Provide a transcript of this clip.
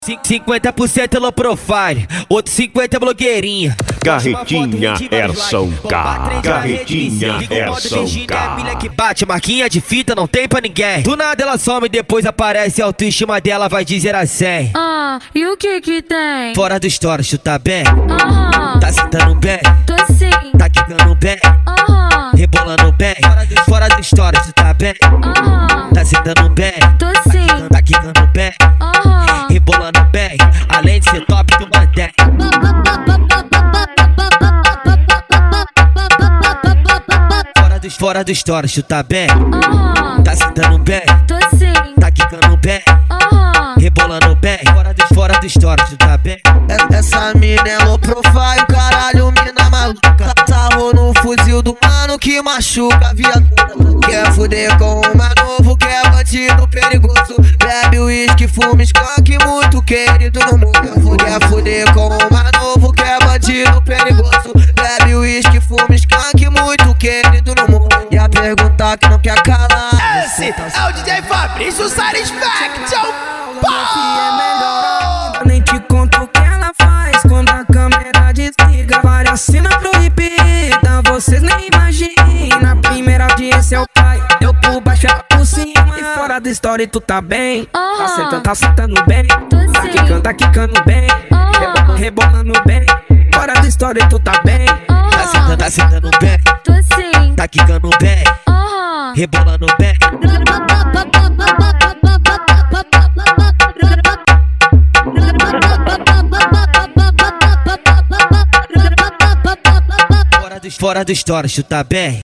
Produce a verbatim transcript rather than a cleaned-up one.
cinquenta por cento low profile, outro cinquenta blogueirinha. Carretinha Erson K. Carretinha Erson K. Milha que bate, marquinha de fita, não tem pra ninguém. Do nada ela some, depois aparece, a autoestima dela vai dizer a cem. Ah, e o que que tem? Fora do stories, tu tá bem? Aham, Tá sentando bem? tô sim. Tá quicando bem? Aham, Rebolando bem? Fora do stories, tu tá bem? aham, Tá sentando bem? tô sim. Tá quicando bem? Aham, Rebolando bem? Além de ser top, tu mantém. Fora do, fora do stories, tu tá bem? aham, Tá sentando bem? tô sim. Tá quicando bem? Aham, Rebolando bem? Fora do, fora do stories, tu tá bem? Essa mina é low profile, caralho, mina maluca. Sarrou no fuzil do mano que machuca, viatura. Quer fuder com uma novo, quer bandido perigoso. Bebe uísque, fuma skunk, muito querido no mundo. Quer fuder com uma novo, quer bandido perigoso. Bebe uísque, fuma skunk, muito querido no mundo. E a pergunta que não quer calar: esse é o D J Fabrício Satisfaction. Nem te conto o que ela faz quando a câmera desliga. Várias cenas proibidas, vocês nem imaginam. Primeira audiência é o pai, eu por baixo ela por cima. E fora da história tu tá bem, tá Aham. sentando, tá sentando bem. Tô Tá sim. quicando, tá quicando bem. Aham. Rebolando bem, fora da história tu tá bem. Tá sentando, aham, tá sentando bem? tô sim. Tá quicando bem? Aham, Rebolando bem? Fora do, fora do stories, tu tá bem?